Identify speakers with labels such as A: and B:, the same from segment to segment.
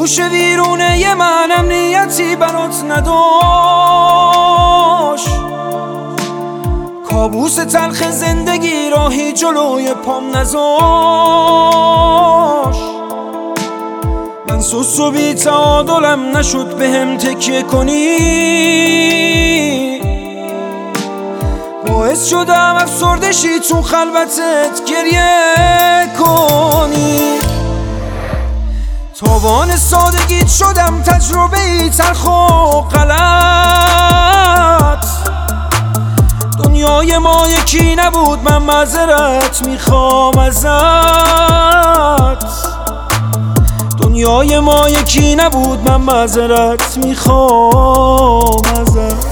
A: گوشه ویرونه منم نیتی برات نداشت، کابوس تلخ زندگی راهی جلوی پام نذاشت. من سوس و بی تعادلم نشد بهم تکیه کنی، باعث شدم افسرده شی تو خلوتت گریه کنی. تاوان سادگیت شدم تجربه ای تلخ و غلط. دنیای ما یکی نبود، من معذرت میخوام ازت. دنیای ما یکی نبود، من معذرت میخوام ازت.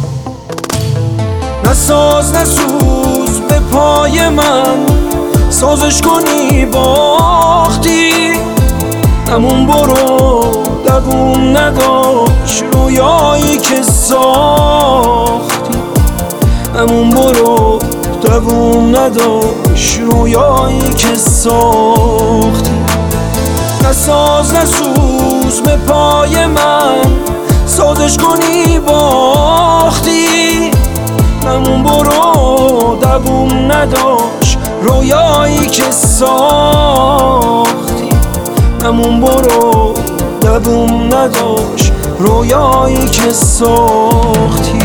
A: نساز نسوز به پای من، سازش کنی باختی. همون برو دووم نداشت رویایی که ساختی. همون برو دووم نداشت رویایی که ساختی. نساز نسوز به پای من، سازش کنی باختی. همون برو دووم نداشت رویایی که ساختی. همون برو دووم نداشت رویایی که ساختی.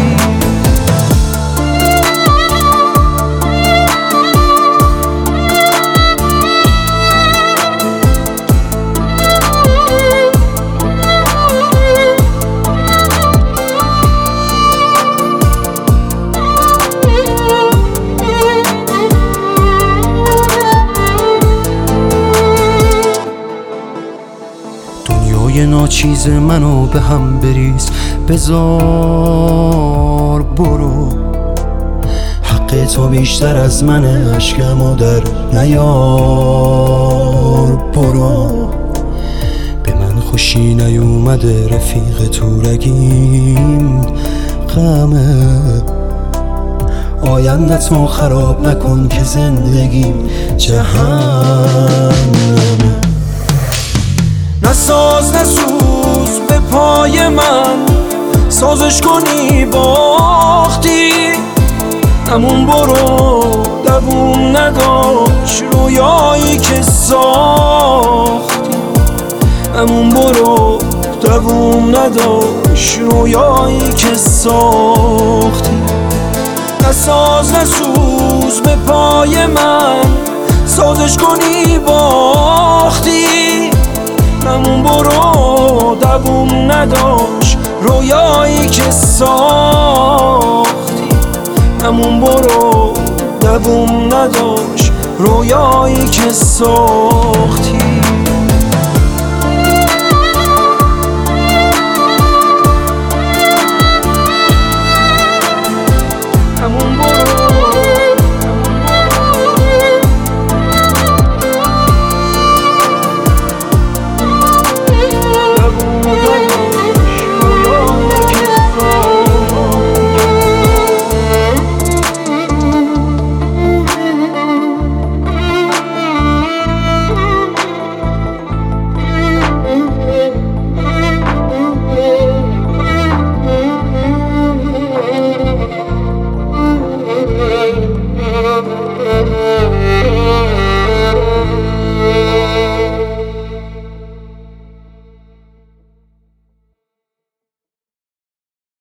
B: یه ناچیز منو به هم بریز، بذار برو. حق تو بیشتر از منه، عشقمو در نیار برو. به من خوشی نیومده رفیق تو رگیم غمه. آینده‌تو خراب نکن که زندگیم جهنمه.
A: نساز نسوز به پای من، سازش کنی باختی. همون برو دووم نداشت رویایی که ساختی. همون برو دووم نداشت رویایی که ساختی. نساز نسوز به پای من، سازش کنی باختی. همون برو دووم نداشت رویایی که ساختی. همون برو دووم نداشت رویایی که ساختی.